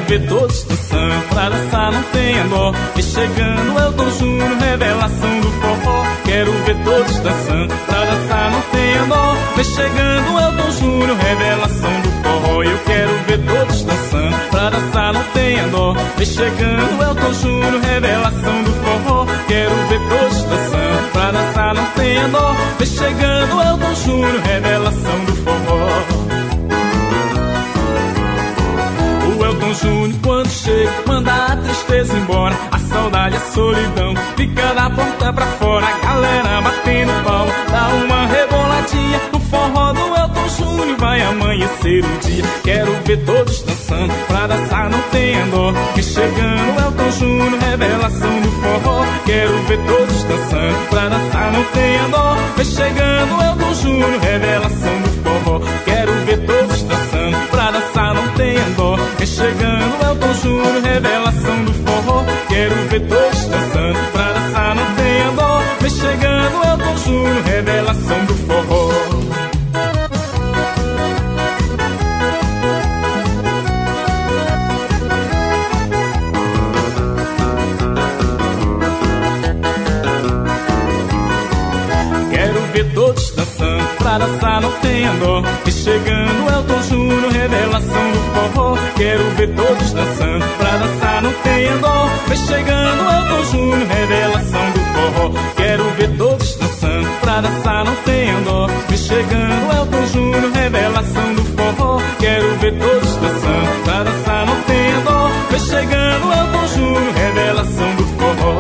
ver todos dançando, pra dançar não tenha dó. E chegando Elton Júnior, revelação do forró. Quero ver todos dançando, pra dançar não tenha dó. E chegando Elton Júnior, revelação do forró. Eu quero ver todos dançando, pra dançar não tenha dó. E chegando Elton Júnior, revelação do forró. Quero ver todos dançando, pra dançar não tenha dó. E chegando Elton Júnior, revelação do forró. O Elton Júnior quando chega, manda a tristeza embora. A saudade, a solidão, fica da porta pra fora. A galera batendo palma, dá uma reboladinha. O forró do Elton Júnior vai amanhecer o dia. Quero ver todos dançando, pra dançar não tenha dó. Que chegando Elton Júnior, revelação do forró. Quero ver todos dançando, pra dançar não tenha dó. Que chegando Elton Júnior, revelação do forró. Quero ver todos dançando, pra dançar não tenha dó. Que chegando Elton Júnior, revelação do forró. Quero ver todos dançando, pra dançar não tenha dó. Que chegando Elton Júnior, revelação do forró. Todos dançando, pra dançar não tenha dó. E chegando Elton Júnior, revelação do forró. Quero ver todos dançando, pra dançar não tenha dó. E chegando Elton Júnior, revelação do forró. Quero ver todos dançando, pra dançar não tenha dó. E chegando Elton Júnior, revelação do forró. Quero ver todos dançando, pra dançar não tenha dó. E chegando Elton Júnior, revelação do forró.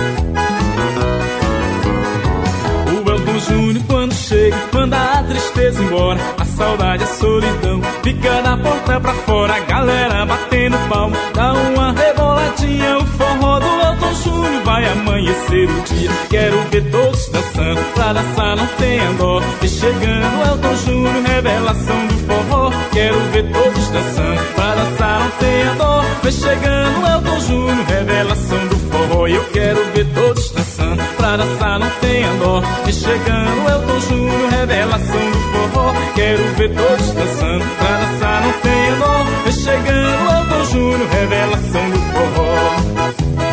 Júnior quando chega, manda a tristeza embora. A saudade, a solidão, fica da porta pra fora. A galera batendo palma, dá uma reboladinha. O forró do Elton Júnior vai amanhecer o dia. Quero ver todos dançando, pra dançar não tenha dó. E chegando Elton Júnior, revelação do forró. Quero ver todos dançando, pra dançar não tenha dó. E chegando Elton Júnior, revelação do forró. Eu quero ver todos dançando, pra dançar não tenha dó. E chegando Elton Júnior, revelação do forró. Quero ver todos dançando, pra dançar não tenha dó. E chegando Elton Júnior, revelação do forró.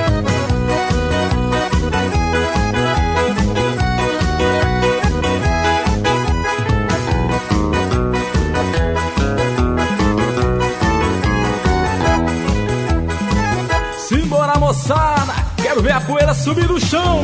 Simbora, moçada, quero ver a poeira subir no chão.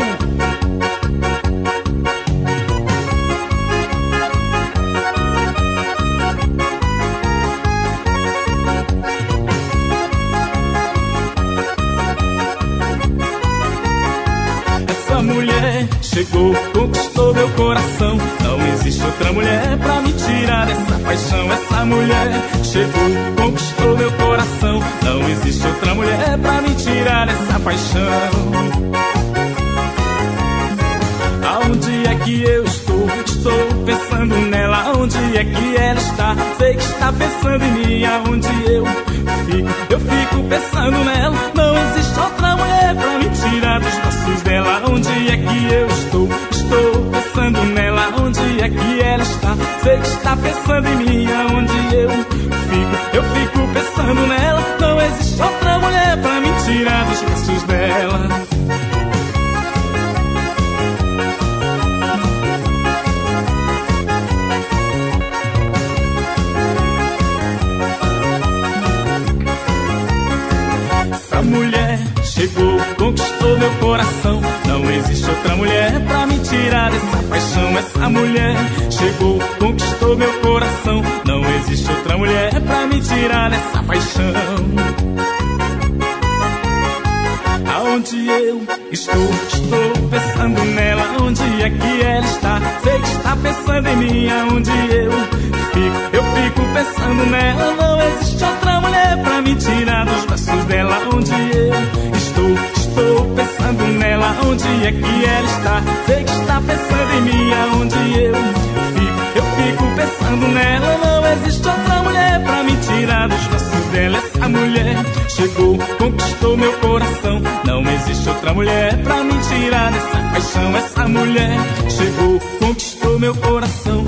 Mulher chegou, conquistou meu coração. Não existe outra mulher pra me tirar dessa paixão. Essa mulher chegou, conquistou meu coração. Não existe outra mulher pra me tirar dessa paixão. Aonde é que eu estou? Estou pensando nela. Aonde é que ela está? Sei que está pensando em mim. Aonde eu fico pensando nela. Não existe outra mulher pra me tirar dos braços dela. Onde é que eu estou? Estou pensando nela. Onde é que ela está? Sei que está pensando em mim. Aonde eu fico pensando nela. Não existe outra mulher pra me tirar dos braços dela. Mulher chegou, conquistou meu coração. Não existe outra mulher pra me tirar dessa paixão. Essa mulher chegou, conquistou meu coração. Não existe outra mulher pra me tirar dessa paixão. Aonde eu estou pensando nela. Onde é que ela está? Sei que está pensando em mim. Aonde eu fico pensando nela. Não existe outra mulher pra me tirar dos braços dela. Onde eu estou pensando nela. Onde é que ela está? Sei que está pensando em mim. Aonde eu fico pensando nela. Não existe outra mulher pra me tirar dos braços dela. Essa mulher chegou, conquistou meu coração. Não existe outra mulher pra me tirar dessa paixão. Essa mulher chegou, conquistou meu coração.